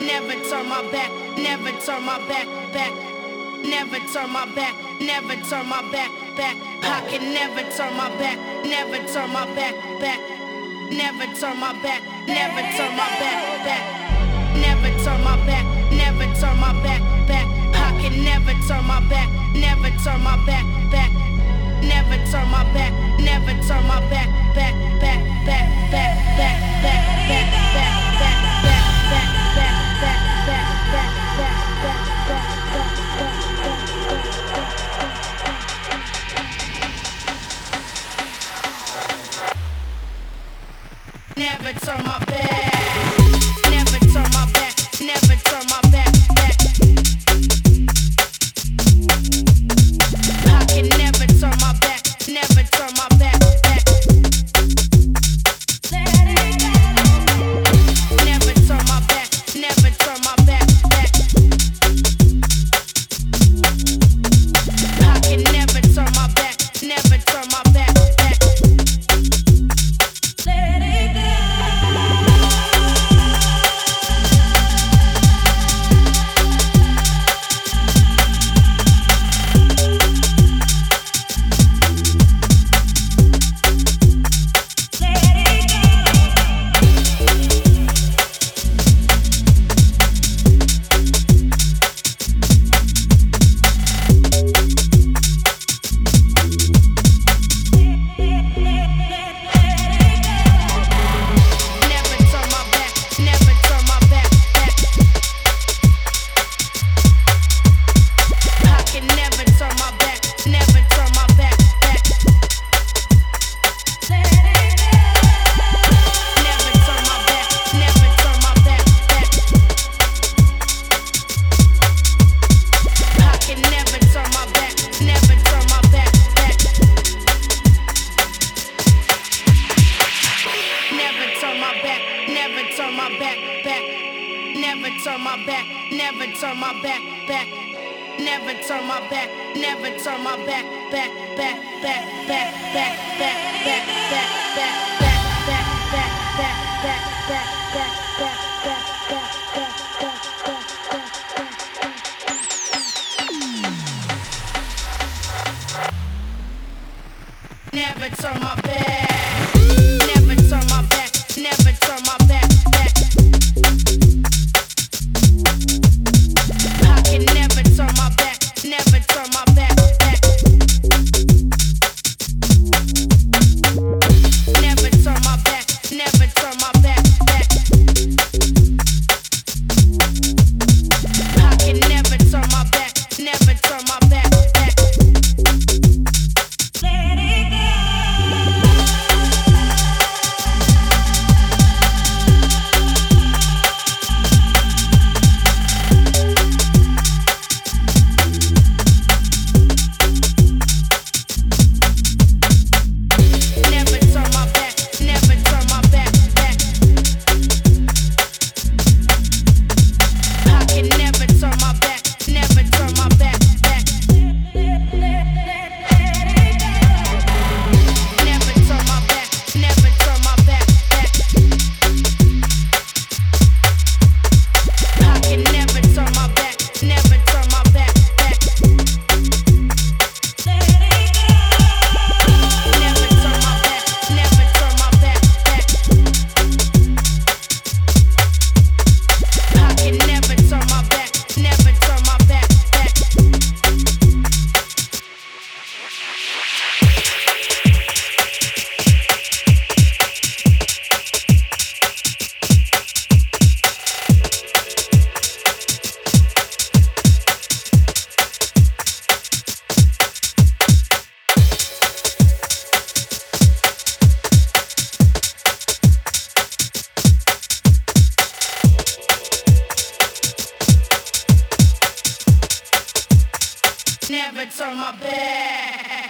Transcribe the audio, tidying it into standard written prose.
never turn my back, never turn my back, back. Never turn my back, never turn my back, back. I can never turn my back, never turn my back, back. Never turn my back, never turn my back, back. Never turn my back, never turn my back, back. I can never turn my back, never turn my back, back. Never turn my back, never turn my back, back, back, back, back, back, back, back, back, back, back, back, back, back, back, back, back, back, never turn my back, never turn my back, never turn my back, back. I can never turn my back, never turn my back, back. Never turn my back, never turn my back, back. I can never turn my back, never turn my back, back. Never turn my back, never turn my back, never turn my back, back. I can never turn my back, never turn my back, back. Never turn my back, never turn my back, back. I can never turn my back, never turn my back, back. Never turn my back.